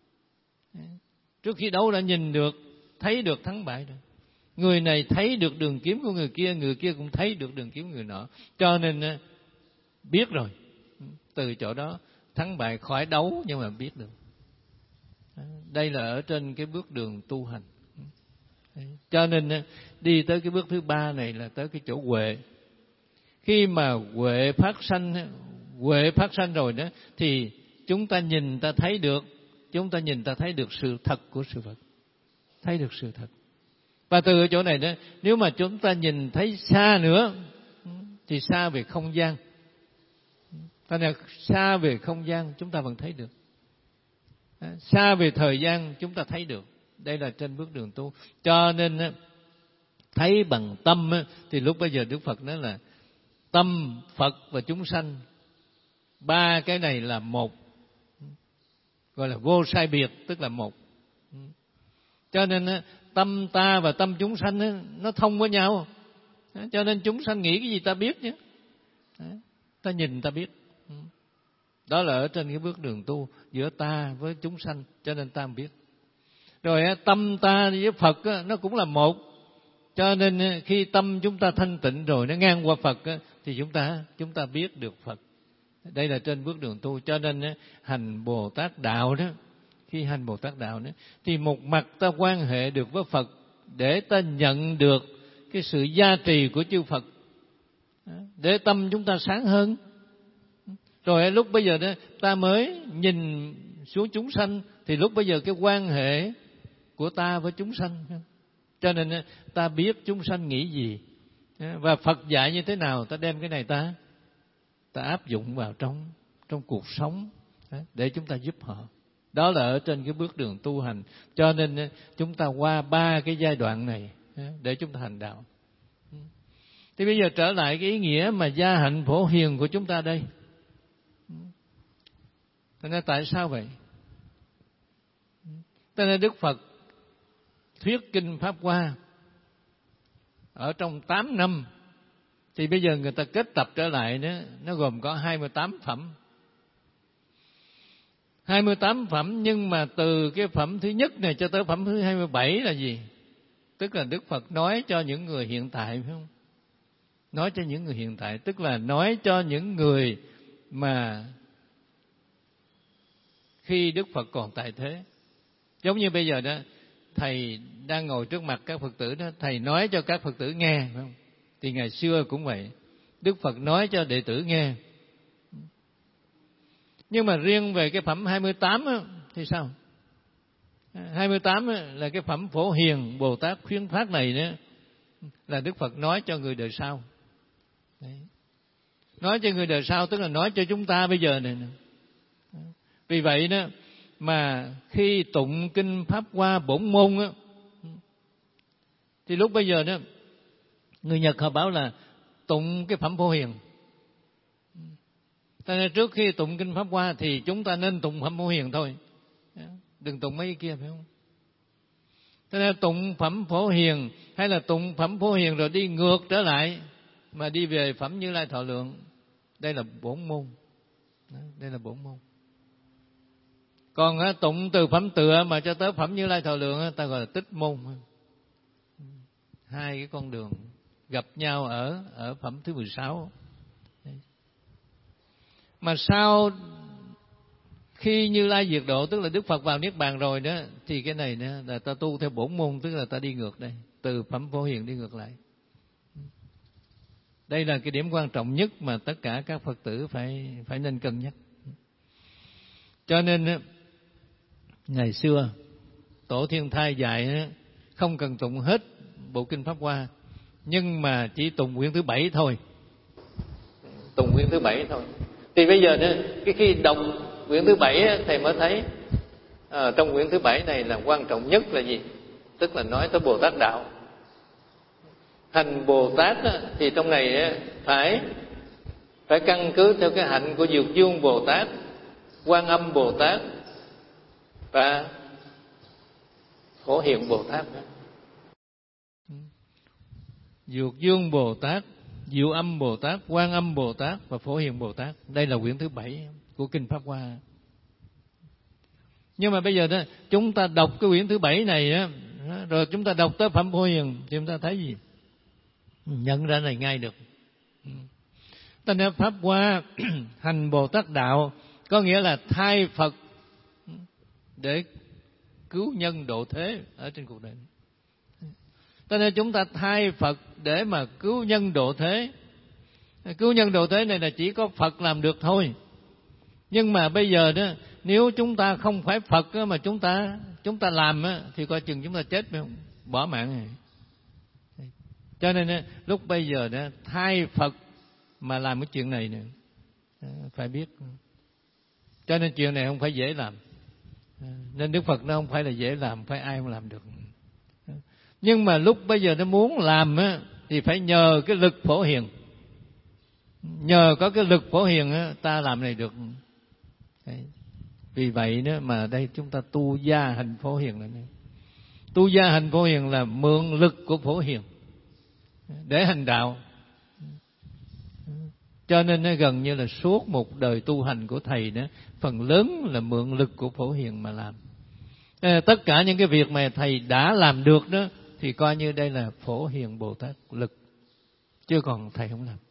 Trước khi đấu đã nhìn được, thấy được thắng bại rồi. Người này thấy được đường kiếm của người kia, người kia cũng thấy được đường kiếm người nọ, cho nên biết rồi. Từ chỗ đó thắng bại khỏi đấu nhưng mà biết được. Đây là ở trên cái bước đường tu hành. Cho nên đi tới cái bước thứ ba này là tới cái chỗ huệ. Khi mà huệ phát sanh, huệ phát sanh rồi đó, thì chúng ta nhìn ta thấy được, chúng ta nhìn ta thấy được sự thật của sự vật, thấy được sự thật. Và từ ở chỗ này đó, nếu mà chúng ta nhìn thấy xa nữa thì xa về không gian. Thành ra xa về không gian chúng ta vẫn thấy được, xa về thời gian chúng ta thấy được. Đây là trên bước đường tu. Cho nên thấy bằng tâm thì lúc bây giờ Đức Phật nói là tâm, Phật và chúng sanh, ba cái này là một, gọi là vô sai biệt, tức là một. Cho nên tâm ta và tâm chúng sanh nó thông với nhau. Cho nên chúng sanh nghĩ cái gì ta biết chứ, ta nhìn ta biết. Đó là ở trên cái bước đường tu giữa ta với chúng sanh, cho nên ta biết. Rồi tâm ta với Phật nó cũng là một, cho nên khi tâm chúng ta thanh tịnh rồi nó ngang qua Phật thì chúng ta chúng ta biết được Phật. Đây là trên bước đường tu. Cho nên hành Bồ Tát đạo đó, khi hành Bồ Tát đạo đó thì một mặt ta quan hệ được với Phật để ta nhận được cái sự gia trì của chư Phật, để tâm chúng ta sáng hơn. Rồi lúc bây giờ đó ta mới nhìn xuống chúng sanh, thì lúc bây giờ cái quan hệ của ta với chúng sanh Cho nên ta biết chúng sanh nghĩ gì, và Phật dạy như thế nào, ta đem cái này ta ta áp dụng vào trong trong cuộc sống để chúng ta giúp họ. Đó là ở trên cái bước đường tu hành. Cho nên chúng ta qua ba cái giai đoạn này để chúng ta hành đạo. Thì bây giờ trở lại cái ý nghĩa mà gia hạnh phổ hiền của chúng ta đây. Thế nên tại sao vậy? Thế nên Đức Phật thuyết kinh Pháp Hoa ở trong tám năm, thì bây giờ người ta kết tập trở lại đó, nó gồm có hai mươi tám phẩm. hai mươi tám phẩm, nhưng mà từ cái phẩm thứ nhất này cho tới phẩm thứ hai mươi bảy là gì? Tức là Đức Phật nói cho những người hiện tại, phải không? Nói cho những người hiện tại, tức là nói cho những người mà khi Đức Phật còn tại thế. Giống như bây giờ đó, Thầy đang ngồi trước mặt các Phật tử đó, Thầy nói cho các Phật tử nghe, phải không? Thì ngày xưa cũng vậy, Đức Phật nói cho đệ tử nghe. Nhưng mà riêng về cái phẩm hai mươi tám á, thì sao? hai mươi tám á, là cái phẩm Phổ Hiền Bồ Tát khuyến phát này đó, là Đức Phật nói cho người đời sau. Đấy. Nói cho người đời sau tức là nói cho chúng ta bây giờ này. Vì vậy đó mà khi tụng kinh Pháp Hoa bổn môn á, thì lúc bây giờ đó người Nhật họ bảo là tụng cái phẩm Phổ Hiền. Cho nên trước khi tụng kinh Pháp Hoa thì chúng ta nên tụng phẩm Phổ Hiền thôi, đừng tụng mấy cái kia, phải không? Cho nên tụng phẩm Phổ Hiền hay là tụng phẩm Phổ Hiền rồi đi ngược trở lại mà đi về phẩm Như Lai Thọ Lượng, đây là bổn môn. Đây là bổn môn. Còn tụng từ phẩm tựa mà cho tới phẩm Như Lai Thọ Lượng ta gọi là tích môn. Hai cái con đường gặp nhau ở ở phẩm thứ mười sáu. Mà sau khi Như Lai diệt độ, tức là Đức Phật vào Niết Bàn rồi đó, thì cái này nữa là ta tu theo bổn môn, tức là ta đi ngược đây, từ phẩm Phổ Hiền đi ngược lại. Đây là cái điểm quan trọng nhất mà tất cả các Phật tử phải phải nên cân nhắc. Cho nên ngày xưa Tổ Thiên Thai dạy không cần tụng hết bộ kinh Pháp Hoa, nhưng mà chỉ tụng quyển thứ bảy thôi. Tụng quyển thứ bảy thôi. Thì bây giờ đó, cái khi đọc quyển thứ bảy thầy mới thấy à, trong quyển thứ bảy này là quan trọng nhất là gì? Tức là nói tới Bồ Tát đạo. Hành Bồ Tát thì trong này phải phải căn cứ theo cái hạnh của Dược Dương Bồ Tát, Quan Âm Bồ Tát và Phổ Hiền Bồ Tát. Dược Dương Bồ Tát, Diệu Âm Bồ Tát, Quan Âm Bồ Tát và Phổ Hiền Bồ Tát. Đây là quyển thứ bảy của kinh Pháp Hoa. Nhưng mà bây giờ đó, chúng ta đọc cái quyển thứ bảy này đó, rồi chúng ta đọc tới phẩm Phổ Hiền thì chúng ta thấy gì? Nhận ra này ngay được. Ta nói Pháp Hoa hành Bồ Tát đạo có nghĩa là thay Phật để cứu nhân độ thế ở trên cuộc đời. Cho nên chúng ta thay Phật để mà cứu nhân độ thế. Cứu nhân độ thế này là chỉ có Phật làm được thôi. Nhưng mà bây giờ đó, nếu chúng ta không phải Phật đó, mà chúng ta chúng ta làm đó, thì coi chừng chúng ta chết phải không? Bỏ mạng này. Cho nên lúc bây giờ đó, thay Phật mà làm cái chuyện này nè, phải biết. Cho nên chuyện này không phải dễ làm. Nên Đức Phật nó không phải là dễ làm, phải ai không làm được. Nhưng mà lúc bây giờ nó muốn làm á, thì phải nhờ cái lực Phổ Hiền. Nhờ có cái lực Phổ Hiền á, ta làm này được. Đấy. Vì vậy đó mà đây chúng ta tu gia hành Phổ Hiền là này. Tu gia hành Phổ Hiền là mượn lực của Phổ Hiền để hành đạo. Cho nên nó gần như là suốt một đời tu hành của thầy đó, phần lớn là mượn lực của Phổ Hiền mà làm. Tất cả những cái việc mà thầy đã làm được đó thì coi như đây là Phổ Hiền Bồ Tát lực, chứ còn thầy không làm.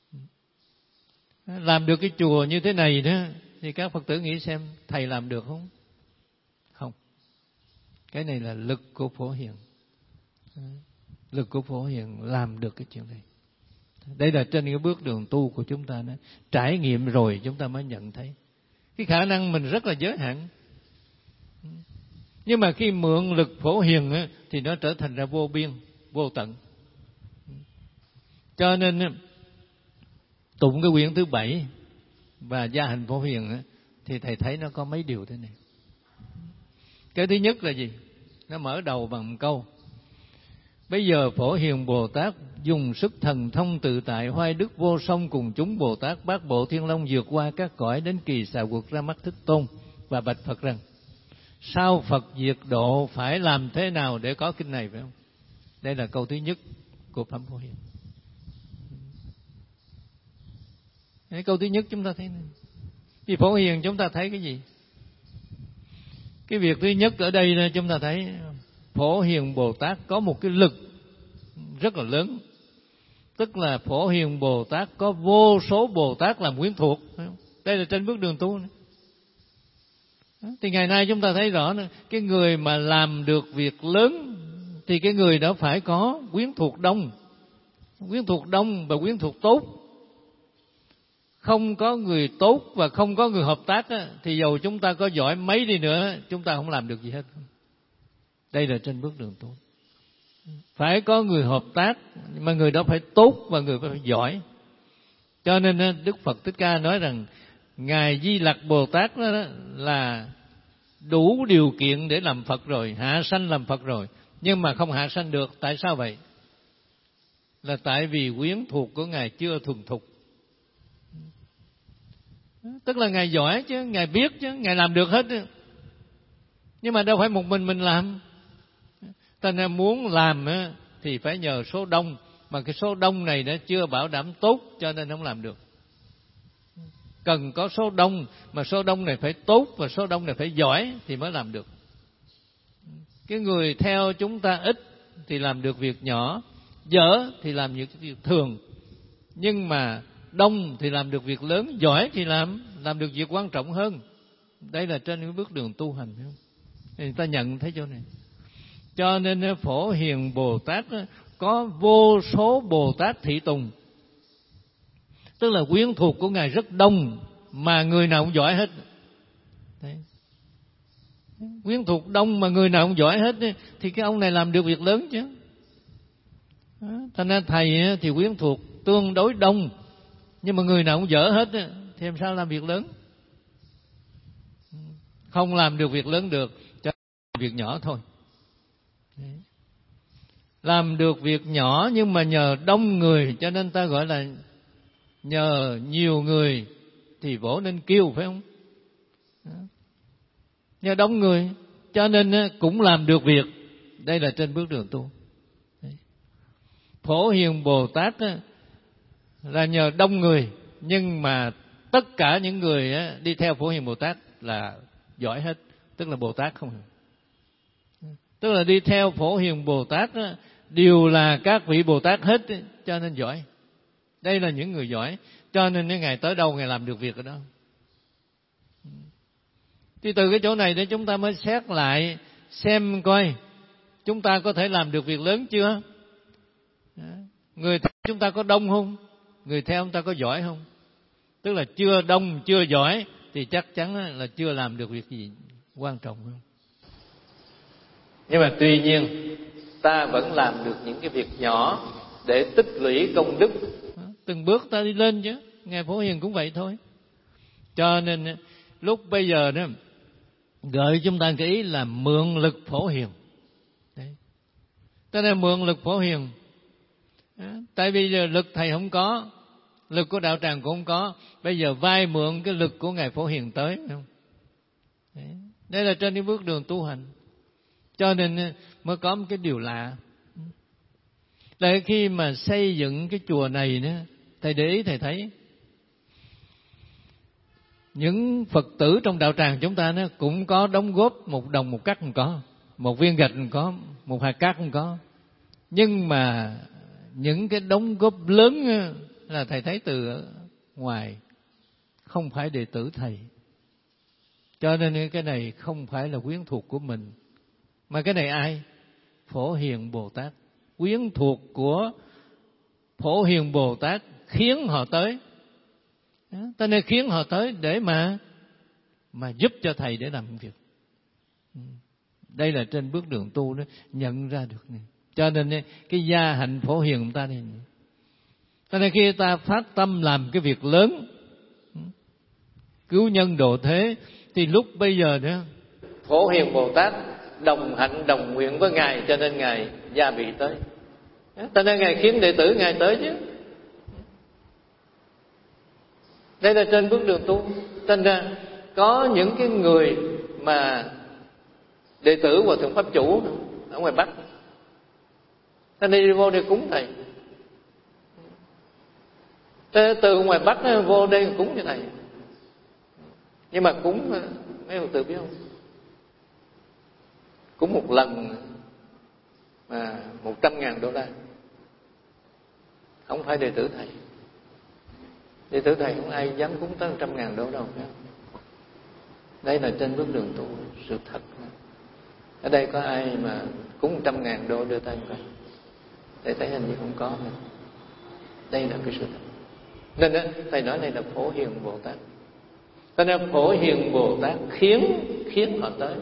Làm được cái chùa như thế này đó thì các Phật tử nghĩ xem thầy làm được không? Không. Cái này là lực của Phổ Hiền. Lực của Phổ Hiền làm được cái chuyện này. Đây là trên cái bước đường tu của chúng ta đó. Trải nghiệm rồi chúng ta mới nhận thấy cái khả năng mình rất là giới hạn. Nhưng mà khi mượn lực Phổ Hiền á, thì nó trở thành ra vô biên, vô tận. Cho nên á, tụng cái quyển thứ bảy và Gia Hành Phổ Hiền á, thì thầy thấy nó có mấy điều thế này. Cái thứ nhất là gì? Nó mở đầu bằng một câu: bây giờ Phổ Hiền Bồ Tát dùng sức thần thông tự tại, hoài đức vô song, cùng chúng Bồ Tát bát bộ thiên long vượt qua các cõi, đến kỳ xà quật ra mắt Thích Tôn và bạch Phật rằng: sau Phật diệt độ phải làm thế nào để có kinh này, phải không? Đây là câu thứ nhất của Phẩm Phổ Hiền. Cái câu thứ nhất chúng ta thấy này. Vì Phổ Hiền chúng ta thấy cái gì? Cái việc thứ nhất ở đây là chúng ta thấy Phổ Hiền Bồ Tát có một cái lực rất là lớn. Tức là Phổ Hiền Bồ Tát có vô số Bồ Tát làm quyến thuộc. Đây là trên bước đường tu này. Thì ngày nay chúng ta thấy rõ nữa, cái người mà làm được việc lớn thì cái người đó phải có quyến thuộc đông. Quyến thuộc đông và quyến thuộc tốt. Không có người tốt và không có người hợp tác á, thì dầu chúng ta có giỏi mấy đi nữa, chúng ta không làm được gì hết. Đây là trên bước đường tu. Phải có người hợp tác, mà người đó phải tốt và người đó phải giỏi. Cho nên Đức Phật Thích Ca nói rằng Ngài Di Lặc Bồ Tát đó là đủ điều kiện để làm Phật rồi, hạ sanh làm Phật rồi, nhưng mà không hạ sanh được. Tại sao vậy? Là tại vì quyến thuộc của Ngài chưa thuần thục. Tức là Ngài giỏi chứ, Ngài biết chứ, Ngài làm được hết. Nhưng mà đâu phải một mình mình làm. Ta nên muốn làm thì phải nhờ số đông, mà cái số đông này nó chưa bảo đảm tốt, cho nên không làm được. Cần có số đông, mà số đông này phải tốt và số đông này phải giỏi thì mới làm được. Cái người theo chúng ta ít thì làm được việc nhỏ, dở thì làm những việc thường, nhưng mà đông thì làm được việc lớn, giỏi thì làm làm được việc quan trọng hơn. Đây là trên cái bước đường tu hành, không? Thì người ta nhận thấy chỗ này. Cho nên Phổ Hiền Bồ Tát có vô số Bồ Tát thị tùng, tức là quyến thuộc của Ngài rất đông, mà người nào cũng giỏi hết. Đấy. Quyến thuộc đông mà người nào cũng giỏi hết thì cái ông này làm được việc lớn chứ. Thành ra thầy thì quyến thuộc tương đối đông, nhưng mà người nào cũng dở hết thì làm sao làm việc lớn? Không làm được việc lớn được, cho việc nhỏ thôi. Đấy. Làm được việc nhỏ nhưng mà nhờ đông người, cho nên ta gọi là nhờ nhiều người thì vỗ nên kêu, phải không? Nhờ đông người cho nên cũng làm được việc. Đây là trên bước đường tu. Đấy. Phổ Hiền Bồ Tát là nhờ đông người, nhưng mà tất cả những người đi theo Phổ Hiền Bồ Tát là giỏi hết, tức là Bồ Tát không. Tức là đi theo Phổ Hiền Bồ Tát đều là các vị Bồ Tát hết, cho nên giỏi. Đây là những người giỏi, cho nên Ngài tới đâu Ngài làm được việc ở đó. Thì từ cái chỗ này để chúng ta mới xét lại xem coi chúng ta có thể làm được việc lớn chưa. Người theo chúng ta có đông không? Người theo chúng ta có giỏi không? Tức là chưa đông, chưa giỏi thì chắc chắn là chưa làm được việc gì quan trọng không? Nhưng mà tuy nhiên ta vẫn làm được những cái việc nhỏ để tích lũy công đức. Từng bước ta đi lên chứ. Ngài Phổ Hiền cũng vậy thôi. Cho nên lúc bây giờ đó gợi chúng ta cái ý là mượn lực Phổ Hiền. Đấy. Ta nên mượn lực Phổ Hiền. Tại vì giờ lực thầy không có, lực của đạo tràng cũng không có, bây giờ vay mượn cái lực của Ngài Phổ Hiền tới, phải không? Đấy. Đây là trên cái bước đường tu hành. Cho nên mới có một cái điều lạ. Là khi mà xây dựng cái chùa này nữa, thầy để ý thầy thấy những Phật tử trong đạo tràng chúng ta nó cũng có đóng góp một đồng một cắt, không có một viên gạch, không có một hạt cát, không có. Nhưng mà những cái đóng góp lớn là thầy thấy từ ngoài, không phải đệ tử thầy. Cho nên cái này không phải là quyến thuộc của mình, mà cái này ai? Phổ Hiền Bồ Tát. Quyến thuộc của Phổ Hiền Bồ Tát khiến họ tới. Ta nên khiến họ tới để mà mà giúp cho thầy để làm việc. Đây là trên bước đường tu đó, nhận ra được này. Cho nên cái gia hạnh phổ hiền của ta đây. Cho nên khi ta phát tâm làm cái việc lớn, cứu nhân độ thế, thì lúc bây giờ đó Phổ Hiền Bồ Tát đồng hạnh đồng nguyện với Ngài, cho nên Ngài gia bị tới. Cho nên Ngài khiến đệ tử Ngài tới chứ. Đây là trên bước đường tu. Cho nên có những cái người mà đệ tử Hòa Thượng Pháp Chủ ở ngoài Bắc, ta đi vô đây cúng Thầy. Từ ngoài Bắc vô đây cúng cho Thầy. Nhưng mà cúng, mấy ông tự biết không, cúng một lần mà một trăm ngàn đô la. Không phải đệ tử Thầy. Đệ tử Thầy không ai dám cúng tới một trăm ngàn đô đâu. Đây là trên bước đường tu, sự thật. Ở đây có ai mà cúng một trăm ngàn đô đưa tay không? Thầy thấy hình như không có nữa. Đây là cái sự thật. Nên đó, Thầy nói đây là Phổ Hiền Bồ Tát. Cho nên Phổ Hiền Bồ Tát khiến khiến họ tới.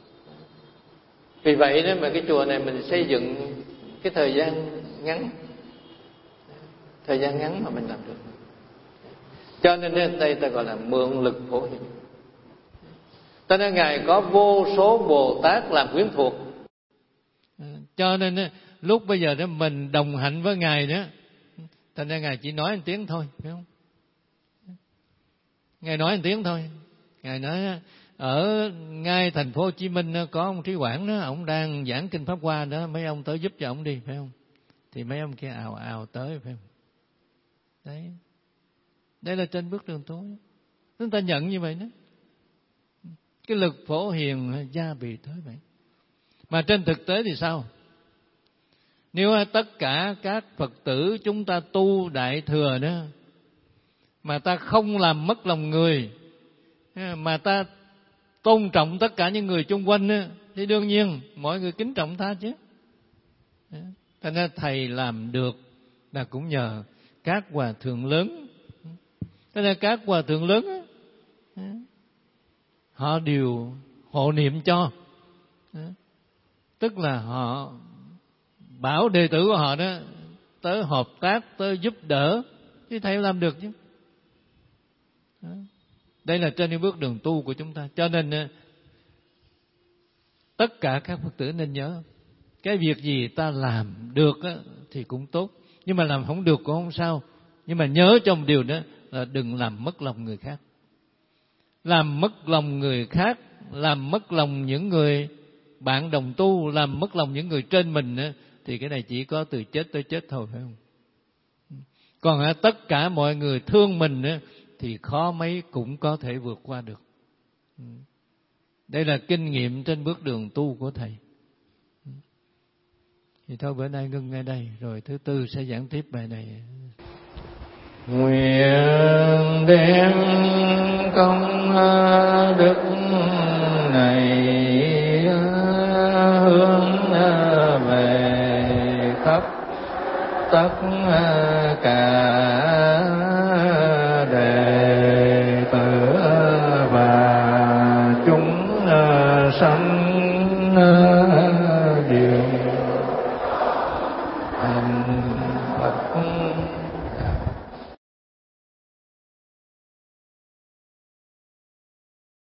Vì vậy đó mà cái chùa này mình xây dựng cái thời gian ngắn, thời gian ngắn mà mình làm được. Cho nên đây ta gọi là mượn lực Phổ Hiền. Cho nên Ngài có vô số Bồ Tát làm quyến thuộc. Cho nên lúc bây giờ đó mình đồng hạnh với Ngài đó, cho nên Ngài chỉ nói một tiếng thôi, phải không? Ngài nói một tiếng thôi. Ngài nói ở ngay thành phố Hồ Chí Minh có ông Trí Quảng đó, ông đang giảng kinh Pháp Hoa đó, mấy ông tới giúp cho ông đi, phải không? Thì mấy ông kia ào ào tới, phải không? Đấy. Đây là trên bước đường tu. Chúng ta nhận như vậy đó. Cái lực Phổ Hiền gia bị tới vậy. Mà trên thực tế thì sao? Nếu tất cả các Phật tử chúng ta tu Đại Thừa đó, mà ta không làm mất lòng người, mà ta tôn trọng tất cả những người chung quanh, thì đương nhiên mọi người kính trọng ta chứ. Cho nên Thầy làm được là cũng nhờ các hòa thượng lớn. Cho nên các hòa thượng lớn họ đều hộ niệm cho. Tức là họ bảo đệ tử của họ đó tới hợp tác, tới giúp đỡ, chứ Thầy làm được chứ. Đây là trên cái bước đường tu của chúng ta. Cho nên tất cả các Phật tử nên nhớ, cái việc gì ta làm được thì cũng tốt, nhưng mà làm không được cũng không sao. Nhưng mà nhớ trong điều đó là đừng làm mất lòng người khác. Làm mất lòng người khác, làm mất lòng những người bạn đồng tu, làm mất lòng những người trên mình, thì cái này chỉ có từ chết tới chết thôi, phải không? Còn tất cả mọi người thương mình thì khó mấy cũng có thể vượt qua được. Đây là kinh nghiệm trên bước đường tu của Thầy. Thì thôi bữa nay ngưng ngay đây, rồi thứ tư sẽ giảng tiếp bài này. Nguyện đem công đức này hướng về khắp tất cả đệ tử và chúng sanh đều